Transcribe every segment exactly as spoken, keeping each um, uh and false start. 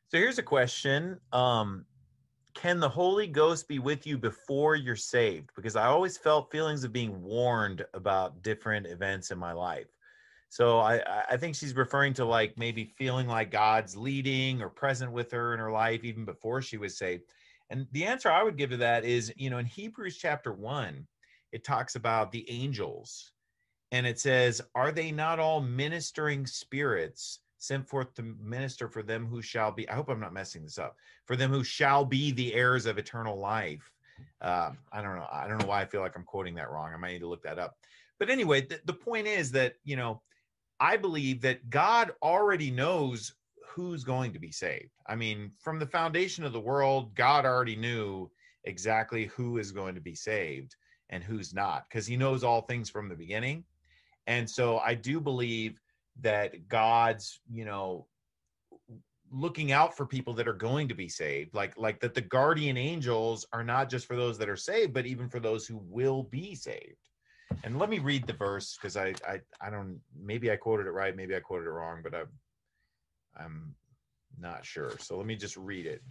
So here's a question. Um, can the Holy Ghost be with you before you're saved? Because I always felt feelings of being warned about different events in my life. So I, I think she's referring to like maybe feeling like God's leading or present with her in her life even before she was saved. And the answer I would give to that is, you know, in Hebrews chapter one, it talks about the angels. And it says, are they not all ministering spirits sent forth to minister for them who shall be, I hope I'm not messing this up, for them who shall be the heirs of eternal life. Uh, I don't know. I don't know why I feel like I'm quoting that wrong. I might need to look that up. But anyway, the, the point is that, you know, I believe that God already knows who's going to be saved. I mean, from the foundation of the world, God already knew exactly who is going to be saved and who's not, because he knows all things from the beginning. And so I do believe that God's, you know, looking out for people that are going to be saved, like like that the guardian angels are not just for those that are saved, but even for those who will be saved. And let me read the verse because I, I I don't maybe I quoted it right, maybe I quoted it wrong, but I'm I'm not sure. So let me just read it.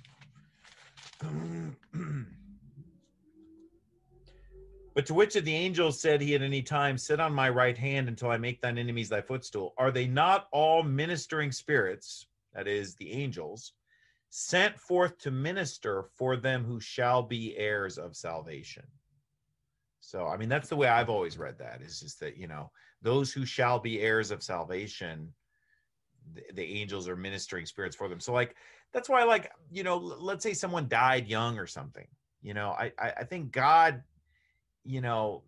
But to which of the angels said he at any time, sit on my right hand until I make thine enemies thy footstool? Are they not all ministering spirits, that is, the angels, sent forth to minister for them who shall be heirs of salvation? So, I mean, that's the way I've always read that, is just that, you know, those who shall be heirs of salvation, the, the angels are ministering spirits for them. So, like, that's why, like, you know, let's say someone died young or something. You know, I, I, I think God, you know,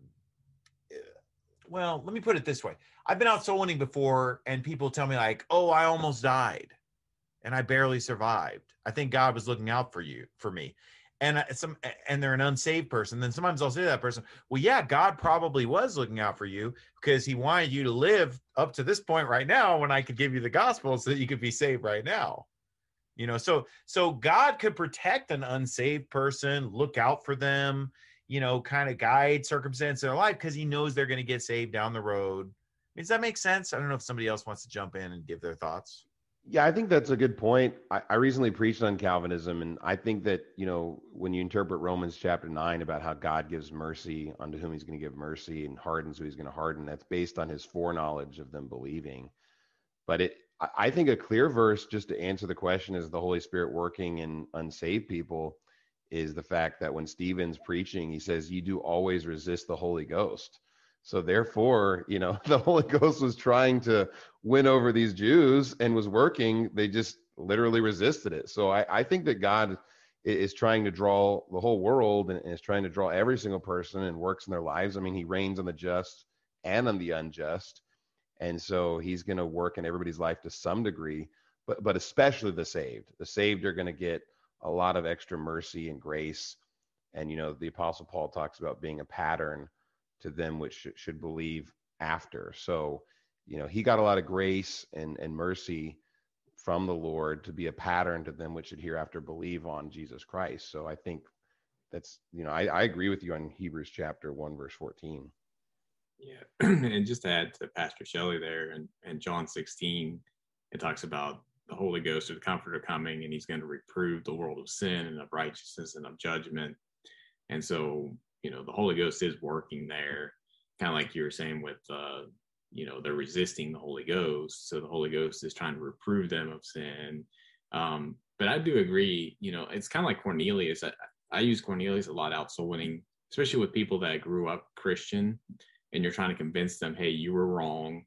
well, let me put it this way. I've been out soul winning before and people tell me like, oh, I almost died and I barely survived. I think God was looking out for you, for me. And some, and they're an unsaved person. Then sometimes I'll say to that person, well, yeah, God probably was looking out for you because he wanted you to live up to this point right now when I could give you the gospel so that you could be saved right now. You know, so, so God could protect an unsaved person, look out for them, you know, kind of guide circumstance in their life because he knows they're going to get saved down the road. Does that make sense? I don't know if somebody else wants to jump in and give their thoughts. Yeah, I think that's a good point. I, I recently preached on Calvinism, and I think that, you know, when you interpret Romans chapter nine about how God gives mercy unto whom he's going to give mercy and hardens who he's going to harden, that's based on his foreknowledge of them believing. But it, I I think a clear verse, just to answer the question, is the Holy Spirit working in unsaved people, is the fact that when Stephen's preaching, he says, you do always resist the Holy Ghost. So therefore, you know, the Holy Ghost was trying to win over these Jews and was working. They just literally resisted it. So I, I think that God is trying to draw the whole world and is trying to draw every single person and works in their lives. I mean, he reigns on the just and on the unjust. And so he's going to work in everybody's life to some degree, but but especially the saved. The saved are going to get a lot of extra mercy and grace. And, you know, the Apostle Paul talks about being a pattern to them which sh- should believe after. So, you know, he got a lot of grace and, and mercy from the Lord to be a pattern to them which should hereafter believe on Jesus Christ. So I think that's, you know, I, I agree with you on Hebrews chapter one, verse fourteen. Yeah. And just to add to Pastor Shelley there and, and John sixteen, it talks about the Holy Ghost or the Comforter coming, and he's going to reprove the world of sin and of righteousness and of judgment. And so, you know, the Holy Ghost is working there, kind of like you were saying with, uh, you know, they're resisting the Holy Ghost. So the Holy Ghost is trying to reprove them of sin. Um, but I do agree, you know, it's kind of like Cornelius. I, I use Cornelius a lot out soul winning, especially with people that grew up Christian, and you're trying to convince them, hey, you were wrong.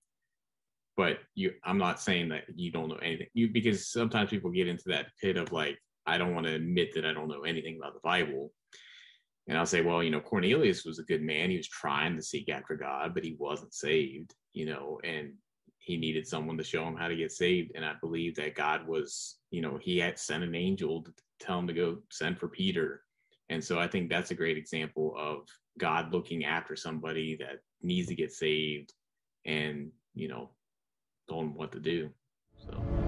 But you, I'm not saying that you don't know anything. You, because sometimes people get into that pit of like, I don't want to admit that I don't know anything about the Bible. And I'll say, well, you know, Cornelius was a good man. He was trying to seek after God, but he wasn't saved, you know, and he needed someone to show him how to get saved. And I believe that God was, you know, he had sent an angel to tell him to go send for Peter. And so I think that's a great example of God looking after somebody that needs to get saved and, you know, told him what to do. So.